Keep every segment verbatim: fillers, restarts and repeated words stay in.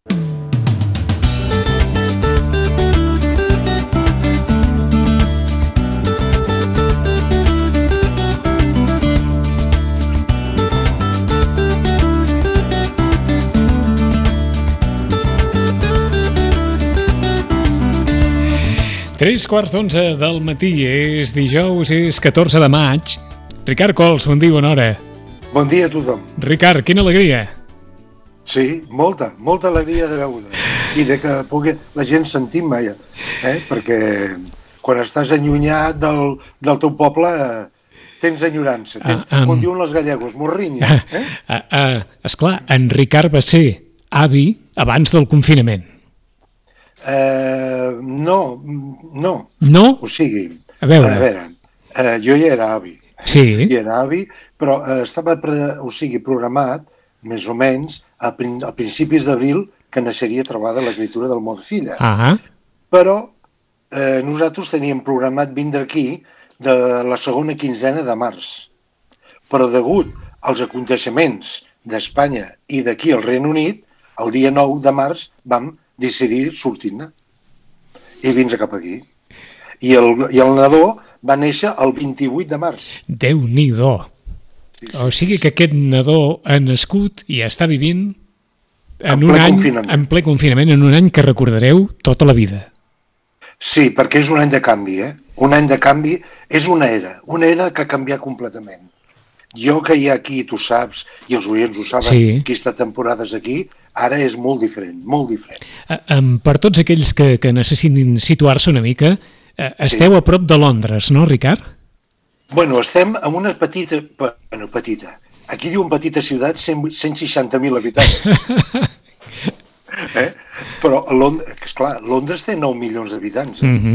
Tres quarts d'onze del matí, és dijous, és catorze de maig. Ricard Cols, bon dia, bona hora. Bon dia a tothom. Ricard, quina alegria. Sí, molta, molta alegria de veure i de que pugui la gent sentir-me, eh? Perquè quan estàs allunyat del, del teu poble eh, tens enyorança, tens, ah, um... com diuen els gallegos, morrinya. Eh? Ah, ah, esclar, en Ricard va ser avi abans del confinament. Uh, no, no. No? O sigui, a veure, a veure uh, jo ja era avi. Sí. Ja era avi, però uh, estava pre, o sigui, programat, més o menys, a, prin, a principis d'abril, que naixeria trobada l'escriptura del món filla. Ah. Però uh, nosaltres teníem programat vindre aquí de la segona quinzena de març. Però degut als aconteixements d'Espanya i d'aquí al Regne Unit, el dia nou de març vam decidir sortir-ne i vindre cap aquí. I el, i el nadó va néixer el vint-i-vuit de març. Déu-n'hi-do. Sí, sí. O sigui que aquest nadó ha nascut i està vivint en, en un any, en ple confinament, en un any que recordareu tota la vida. Sí, perquè és un any de canvi, eh? Un any de canvi és una era, una era que ha canviat completament. Jo que hi ha aquí, tu saps, i els oients ho saben, sí, que he estat temporades aquí, ara és molt diferent, molt diferent. Uh, um, per tots aquells que, que necessitin situar-se una mica, uh, esteu sí. a prop de Londres, no, Ricard? Bueno, estem en una petita... Bueno, petita. Aquí diuen petita ciutat, cent seixanta mil habitants. eh? Però, Londres, esclar, Londres té nou milions d'habitants. Eh? Mm-hmm.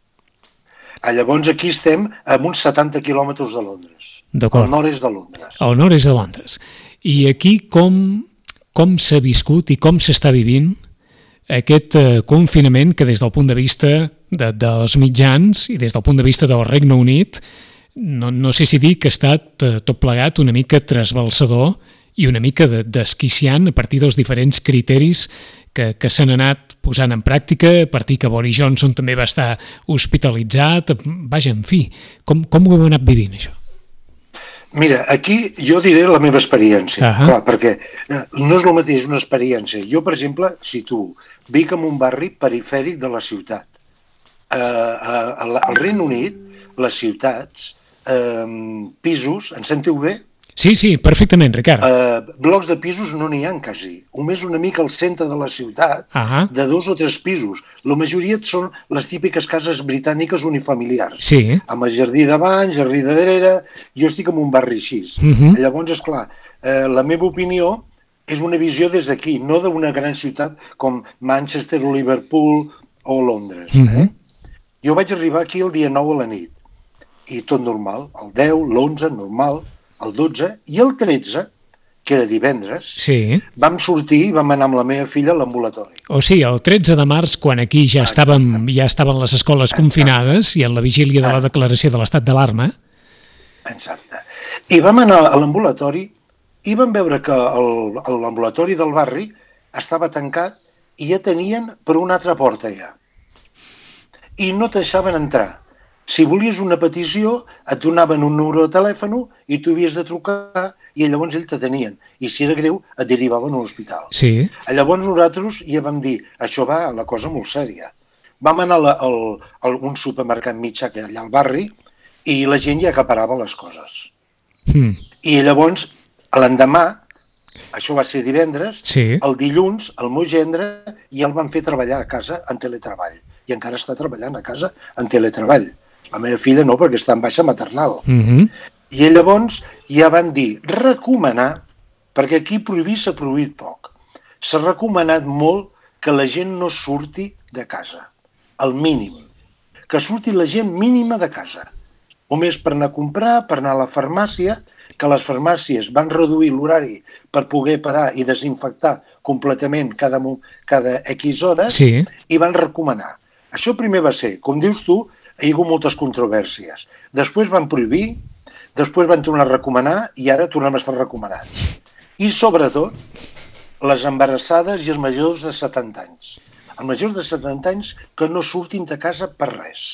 Llavors aquí estem a uns setanta quilòmetres de Londres. Al nord-est de Londres. Al nord-est de Londres. I aquí com, com s'ha viscut i com s'està vivint aquest eh, confinament que des del punt de vista de, dels mitjans i des del punt de vista del Regne Unit, no, no sé si dir que ha estat eh, tot plegat una mica trasbalsador i una mica de, desquiciant a partir dels diferents criteris que, que s'han anat posant en pràctica, a partir que Boris Johnson també va estar hospitalitzat. Vaja, en fi, com, com ho heu anat vivint, això? Mira, aquí jo diré la meva experiència, uh-huh. clar, perquè no és el mateix una experiència. Jo, per exemple, si tu vic en un barri perifèric de la ciutat. Uh, al Regne Unit, les ciutats, uh, pisos, en sentiu bé? Sí, sí, perfectament, Ricard. Uh, blocs de pisos no n'hi ha quasi. Només una mica al centre de la ciutat, uh-huh. de dos o tres pisos. La majoria són les típiques cases britàniques unifamiliars. Sí. Amb el jardí davant, jardí de darrere. Jo estic en un barri així. Uh-huh. Llavors, esclar, eh, la meva opinió és una visió des d'aquí, no d'una gran ciutat com Manchester o Liverpool o Londres. Uh-huh. Eh? Jo vaig arribar aquí el dia nou a la nit. I tot normal. El deu, l'onze, normal. El dotze i el tretze, que era divendres, sí. vam sortir i vam anar amb la meva filla a l'ambulatori. O sigui, el tretze de març, quan aquí ja, estàvem, ja estaven les escoles confinades i en la vigília de la declaració de l'estat d'alarma. Exacte. I vam anar a l'ambulatori i vam veure que l'ambulatori del barri estava tancat i ja tenien per una altra porta ja. I no et deixaven entrar. Si volies una petició, et donaven un número de telèfon i tu havies de trucar i llavors ells te tenien. I si era greu, et derivaven a l'hospital. Sí. Llavors nosaltres ja vam dir, això va, la cosa molt sèria. Vam anar a, a, a un supermercat mitjà que allà al barri i la gent ja acaparava les coses. Mm. I llavors, l'endemà, això va ser divendres, sí. el dilluns, el meu gendre ja el van fer treballar a casa en teletreball. I encara està treballant a casa en teletreball. La meva filla no, perquè està en baixa maternal. Mm-hmm. I llavors ja van dir, recomanar, perquè aquí prohibir s'ha prohibit poc, s'ha recomanat molt que la gent no surti de casa, al mínim, que surti la gent mínima de casa, només per anar a comprar, per anar a la farmàcia, que les farmàcies van reduir l'horari per poder parar i desinfectar completament cada, cada X hores, sí. i van recomanar. Això primer va ser, com dius tu, hi ha hagut moltes controvèrsies. Després van prohibir, després van tornar a recomanar i ara tornem a estar recomanats. I sobretot, les embarassades i els majors de setanta anys. Els majors de setanta anys que no surtin de casa per res.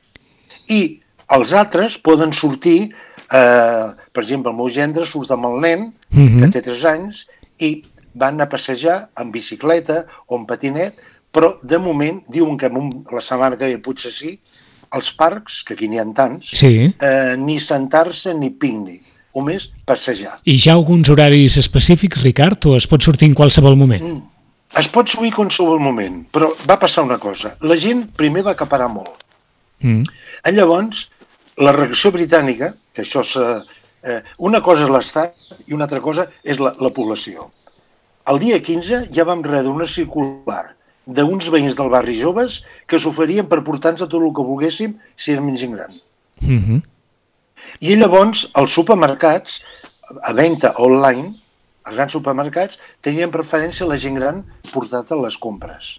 I els altres poden sortir, eh, per exemple, el meu gendre surt amb el nen, mm-hmm. que té tres anys, i van a passejar en bicicleta o en patinet, però de moment diuen que la setmana que ve potser sí, als parcs, que aquí n'hi ha tants, sí. eh, ni sentar-se ni pícnic, o més passejar. I hi ha alguns horaris específics, Ricard, o es pot sortir en qualsevol moment? Mm. Es pot sortir en qualsevol moment, però va passar una cosa. La gent primer va acaparar molt. Mm. I llavors, la reacció britànica, que això és, eh, una cosa és l'Estat i una altra cosa és la, la població. El dia quinze ja vam rebre una circular d'uns veïns del barri joves que s'oferien per portar-nos a tot el que volguéssim si érem gent gran. Mm-hmm. I llavors els supermercats, a venda online, els grans supermercats, tenien preferència a la gent gran portat a les compres.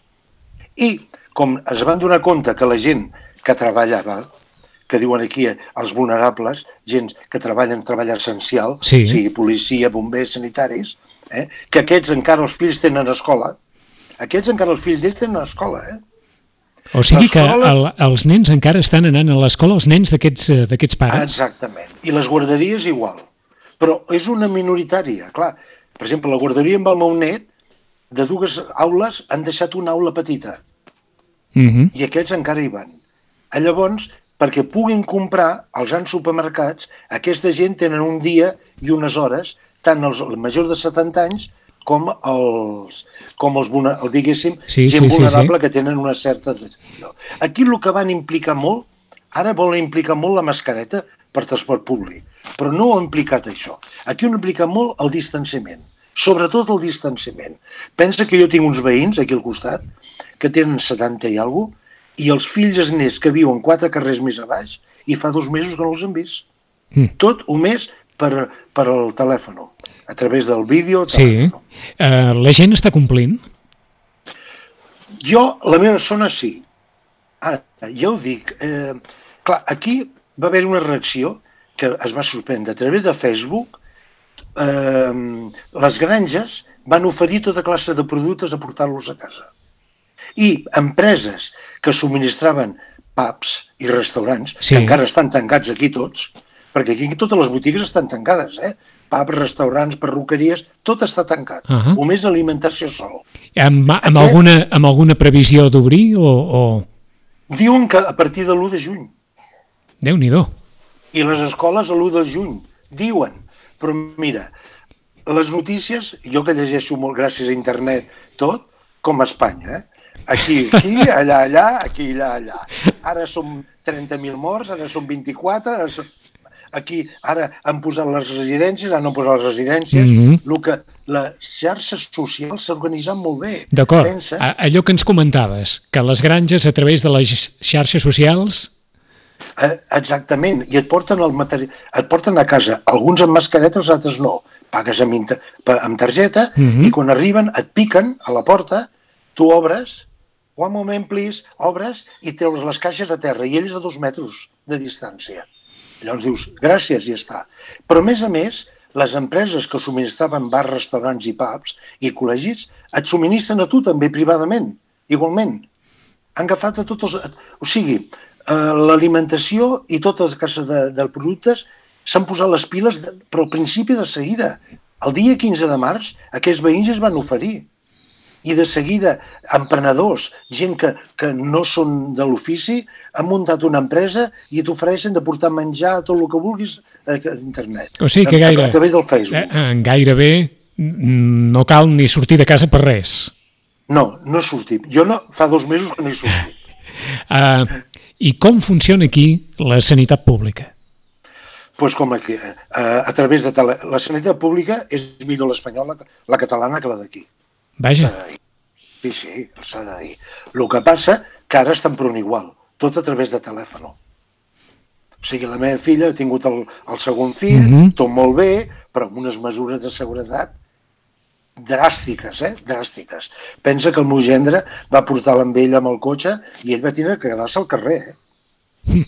I com es van donar compte que la gent que treballava, que diuen aquí els vulnerables, gent que treballen treball essencial, sí. sigui policia, bombers, sanitaris, eh, que aquests encara els fills tenen escola, aquests encara els fills d'ells tenen escola, eh? O sigui que el, els nens encara estan anant a l'escola, els nens d'aquests pares? Exactament. I les guarderies igual. Però és una minoritària, clar. Per exemple, la guarderia amb el meu net, de dues aules, han deixat una aula petita. Mm-hmm. I aquests encara hi van. Llavors, perquè puguin comprar als grans supermercats, aquesta gent tenen un dia i unes hores, tant els majors de setanta anys com els, com els el, diguéssim, sí, gent sí, vulnerable sí, sí. que tenen una certa... Aquí el que van implicar molt, ara volen implicar molt la mascareta per transport públic, però no ho ha implicat això. Aquí ho ha implicat molt el distanciament, sobretot el distanciament. Pensa que jo tinc uns veïns aquí al costat que tenen setanta i alguna cosa, i els fills i els nets que viuen quatre carrers més a baix i fa dos mesos que no els han vist. Mm. Tot o més per, per el telèfon, a través del vídeo. Sí. Uh, la gent està complint? Jo, la meva zona, sí. Ara, ja ho dic. Eh, clar, aquí va haver una reacció que es va sorprendre. A través de Facebook, eh, les granges van oferir tota classe de productes a portar-los a casa. I empreses que subministraven pubs i restaurants, sí. que encara estan tancats aquí tots, perquè aquí totes les botigues estan tancades, eh? Pubs, restaurants, perruqueries, tot està tancat. Uh -huh. O més alimentació sol. Amb, amb, Aquest... alguna, amb alguna previsió d'obrir o, o...? Diuen que a partir de l'u de juny. Déu-n'hi-do. I les escoles a l'u de juny. Diuen. Però mira, les notícies, jo que llegeixo molt gràcies a internet, tot, com a Espanya, eh? Aquí, aquí, allà, allà, aquí, allà, allà. Ara som trenta mil morts, ara som vint-i-quatre, ara som... Aquí, ara han posat les residències, ara no han posat les residències, mm-hmm. el que les xarxes socials s'organitzen molt bé. D'acord, Pensa... allò que ens comentaves, que les granges a través de les xarxes socials... Eh, exactament, i et porten, el materi... et porten a casa, alguns amb mascareta, els altres no. Pagues amb, inter... amb targeta mm-hmm. i quan arriben et piquen a la porta, tu obres, one moment please, obres i treus les caixes a terra i ells a dos metres de distància. Llavors dius, gràcies, i ja està. Però, a més a més, les empreses que subministraven bars, restaurants i pubs i col·legis et subministren a tu també privadament, igualment. Han agafat a tots els... O sigui, eh, l'alimentació i totes les cases de, de productes s'han posat les piles, de, però al principi de seguida. El dia quinze de març, aquests veïns es van oferir. I de seguida, emprenedors, gent que, que no són de l'ofici, han muntat una empresa i t'ofereixen de portar menjar tot el que vulguis a internet. O sigui que gaire, a, a través del Facebook. Eh, gairebé no cal ni sortir de casa per res. No, no he sortit. Jo no, fa dos mesos que no he sortit. Uh, I com funciona aquí la sanitat pública? Pues com aquí, uh, a través de tele... La sanitat pública és millor l'espanyola, la catalana, que la d'aquí. Vaja. Sí, sí, s'ha de dir. El que passa que ara estan prou igual, tot a través de telèfon. O sigui, la meva filla ha tingut el, el segon fill, mm-hmm. tot molt bé, però amb unes mesures de seguretat dràstiques, eh? Dràstiques. Pensa que el meu gendre va portar-la amb ell amb el cotxe i ell va tenir que quedar-se al carrer, eh? Mm.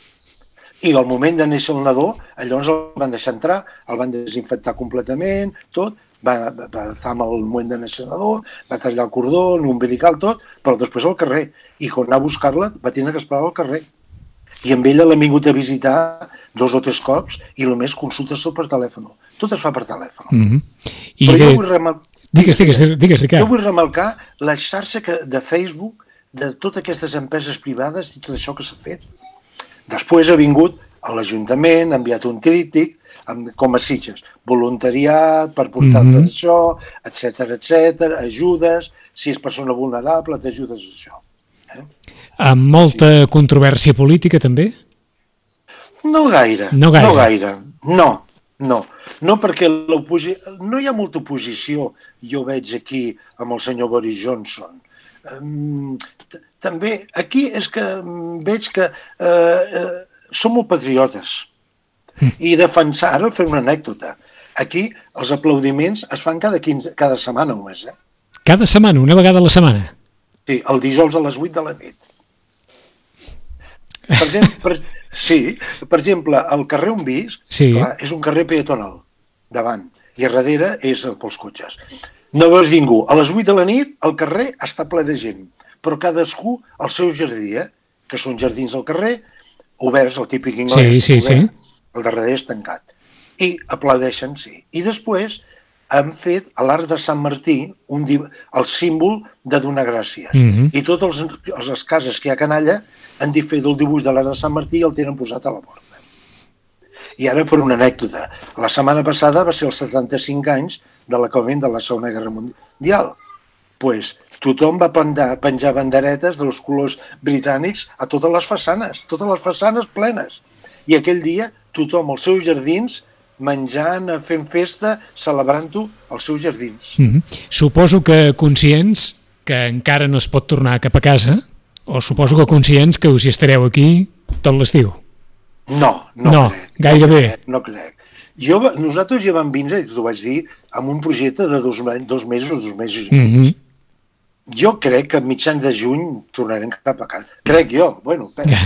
I al moment de néixer el nadó, llavors el van deixar entrar, el van desinfectar completament, tot, va, va, va estar amb el moment de naixenador, va tallar el cordó, l'umbilical, tot, però després al carrer. I quan anar a buscar-la va tenir que esperar al carrer. I amb ella l'hem vingut a visitar dos o tres cops i només consultes per telèfon. Tot es fa per telèfon. Mm-hmm. I però de... jo vull remarcar... Digues, digues, digues, Ricard. Jo vull remarcar la xarxa que, de Facebook de totes aquestes empreses privades i tot això que s'ha fet. Després ha vingut a l'Ajuntament, ha enviat un tríptic, amb, com a Sitges, voluntariat per portar-te mm-hmm. això, etcètera, etcètera, ajudes, si és persona vulnerable, t'ajudes a això. Eh? Amb molta sí. controvèrsia política, també? No gaire. No gaire. No, gaire. no, no. No perquè l'oposició... No hi ha molta oposició, jo veig aquí, amb el senyor Boris Johnson. Um, també, aquí és que veig que uh, uh, som molt patriotes. Mm. I defensar, ara fer una anècdota, aquí els aplaudiments es fan cada, quinze, cada setmana només. Eh? Cada setmana, una vegada a la setmana? Sí, el dijous a les vuit de la nit. Per exemple, per, sí, per exemple, el carrer on visc sí. clar, és un carrer peatonal, davant, i a darrere és pels cotxes. No veus ningú. A les vuit de la nit el carrer està ple de gent, però cadascú al seu jardí, eh? Que són jardins al carrer, oberts, el típic anglès, sí, sí, obert, sí. el darrere és tancat. I aplaudeixen, sí. I després han fet a l'Arc de Sant Martí un, el símbol de donar gràcies. Mm-hmm. I totes les cases que hi ha a Canalla han dit fer del dibuix de l'Arc de Sant Martí i el tenen posat a la porta. I ara, per una anècdota, la setmana passada va ser els setanta-cinc anys de l'acabament de la Segona Guerra Mundial. Pues, tothom va penjar banderetes dels colors britànics a totes les façanes, totes les façanes plenes. I aquell dia tothom als seus jardins menjant, fent festa, celebrant-ho als seus jardins. Mm-hmm. Suposo que conscients que encara no es pot tornar cap a casa, o suposo que conscients que us hi estareu aquí tot l'estiu. No, no, no crec. Gairebé. No crec. No crec. Jo, nosaltres ja vam vindre, i t'ho vaig dir, amb un projecte de dos, dos mesos, dos mesos i mig. Mm-hmm. Jo crec que a mitjans de juny tornarem cap a casa. Crec jo. Bueno, espera.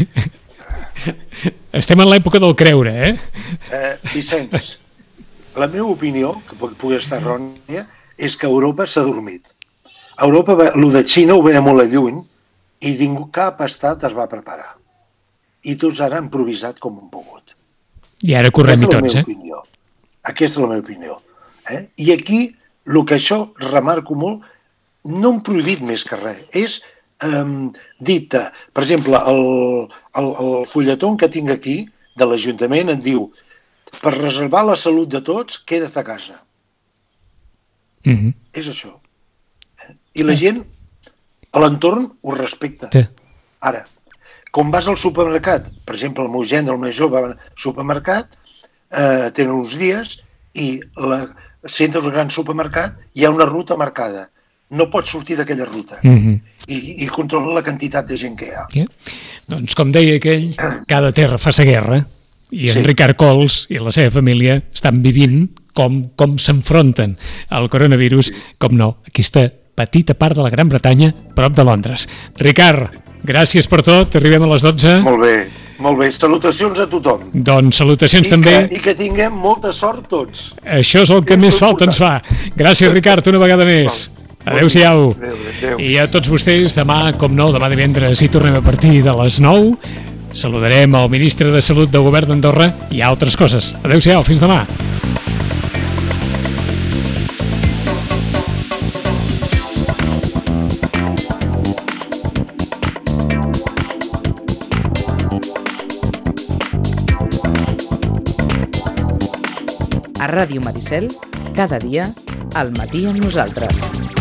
Estem en l'època del creure, eh? eh Vicenç, la meva opinió, que pugui estar errònia, és que Europa s'ha dormit. Europa, el de Xina ho veia molt a lluny i ningú, cap estat es va preparar. I tots ara han improvisat com han pogut. I ara correm-hi tots, eh? Opinió. Aquesta és la meva opinió. Eh? I aquí, el que això remarco molt, no han prohibit més que res. És Um, dita, per exemple, el, el, el fulletó que tinc aquí de l'Ajuntament et diu per reservar la salut de tots, queda't a casa. Mm-hmm. És això. I la gent a l'entorn ho respecta. Sí. Ara, quan vas al supermercat, per exemple, el meu gendre, el més jove, va al supermercat, eh, tenen uns dies i la, si entres al gran supermercat hi ha una ruta marcada. No pots sortir d'aquella ruta. Mm-hmm. I, i controla la quantitat de gent que hi ha. Yeah. Doncs, com deia aquell, cada terra fa sa guerra, i en sí. Ricard Cols i la seva família estan vivint com, com s'enfronten al coronavirus, sí. com no, aquesta petita part de la Gran Bretanya, prop de Londres. Ricard, gràcies per tot, arribem a les dotze. Molt bé, molt bé. Salutacions a tothom. Doncs salutacions I també. Que, I que tinguem molta sort tots. Això és el que, que més falta ens fa. Gràcies, Ricard, una vegada més. Adéu-siau. Adéu, adéu. I a tots vostès, demà, com no, demà divendres hi tornem a partir de les nou. Saludarem el ministre de Salut del Govern d'Andorra i altres coses. Adéu-siau, fins demà. A Ràdio Maricel, cada dia, al matí amb nosaltres.